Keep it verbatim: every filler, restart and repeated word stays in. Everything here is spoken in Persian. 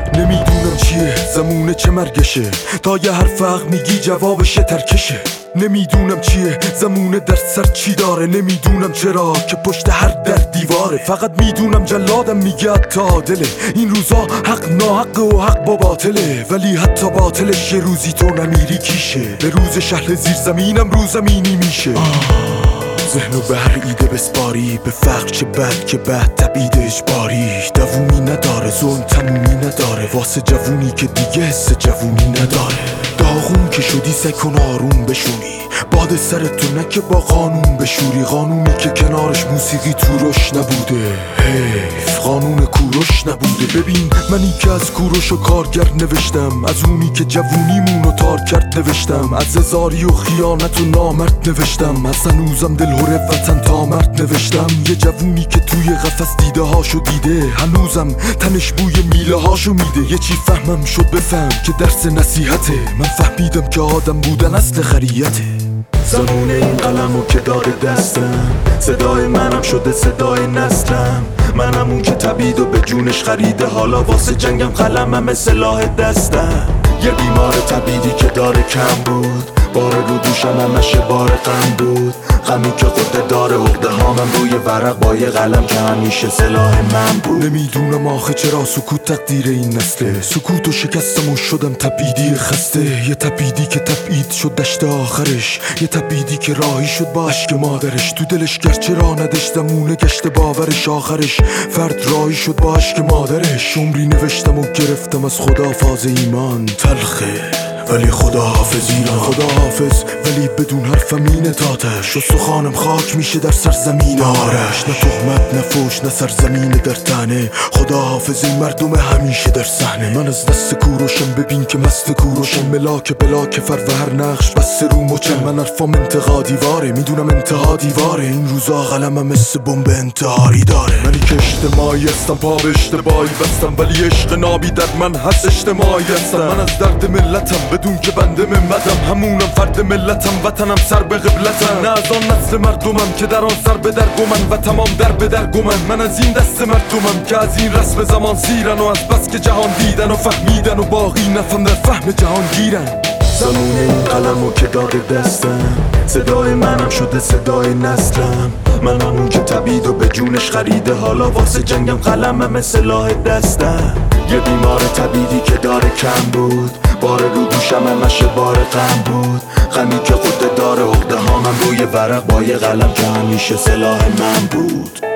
نمیدونم چیه زمونه چه مرگشه، تا یه حرف حق میگی جوابش ترکشه. نمیدونم چیه زمونه در سر چی داره، نمیدونم چرا که پشت هر در دیواره. فقط میدونم جلادم میگه حتی عادله، این روزا حق ناحقه و حق با باطله، ولی حتی باطلش یه روزی تو نمیری کیشه. به روز شهر زیر زمینم رو زمینی میشه. ذهنو به هر ایده بسپاری، به فقر چه بد که بد تبعید اجباری. دوومی نداره ظلم تمومی نداره، واسه جوونی که دیگه حس جوونی نداره. داغون که شدی سکن آروم بشونی، باد سرتو نکه با قانون بشوری. قانونی که کنارش موسیقی توروش نبوده، حیف قانون کوروش نبوده. ببین منی که از کوروش و کارگر نوشتم، از اونی که جوونیمونو تار کرد نوشتم، از هزاری و خیانت و نامرد نوشتم، از هنوزم دلهوره وطن تا مرد نوشتم. یه جوونی که توی قفس دیده هاشو دیده، هنوزم تنش بوی میله هاشو میده. یه چی فهمم شد بفهم که درس نصیحته، من فهمیدم که آدم بودن اصل خریته. زمونه این قلمو که داره دستم، صدای منم شده صدای نسلم. منم اون که تبید و به جونش خریده، حالا واسه جنگم قلمم سلاح دستم. یه بیمار تبیدی که داره کم بود، بار رو دوشم همش بار غم بود. غمی که خود داره عقده هامم روی ورق با یه قلم که همیشه سلاح من بود. نمیدونم آخه چرا سکوت تقدیر این نسله، سکوت و شکستم و شدم تبیدی خسته. یه تبیدی که تبعید شد دشت آخرش، یه تبیدی که راهی شد با عشق مادرش. تو دلش گرچه را نداشت زمونه گشت باورش، آخرش فرد راهی شد با عشق مادرش. عمری نوشتم و گرفتم از خدا فاز ایمان، تلخه ولی خدا حافظ ایران. خدا حافظ ولی بدون حرفم این تاتش، و سخانم خاک میشه در سرزمین آرش. نه تهمت نه فوش نه سرزمین در تنه، خدا حافظ این مردم همیشه در صحنه. من از دست کوروشم ببین که مست کوروشم، ملاک بلاک فر و هر نقش بس رو مچم. من حرفام انتقا دیواره، میدونم انتها دیواره. این روزا قلمم مثل بمب انتحاری داره. منی که اجتماعی هستم پا به اشتباهی بستم، ولی عشق نابی در من هست اجتماعی هستم. من از درد ملتم بدون که بنده ممدم، همونم فرد ملتم، وطنم سر به قبلتم. نه از آن نسل مردمم که در آن سر به در گمن و تمام در به در گمن. من از این دست مردمم که از این رسم زمان سیرن، و از بس که جهان دیدن و فهمیدن و باقی نفهم در فهم جهان گیرن. زمونه این قلمو که داده دستم، صدای منم شده صدای نسلم. منم اون که تبید و به جونش خریده، حالا واسه جنگم قلمم سلاح دستم. یه بیمار تبیدی که داره کم بود، بار رو دوشم همش بار غم بود. غمی که خود داره عقده هامم روی ورق با یه قلم که همیشه سلاح من بود.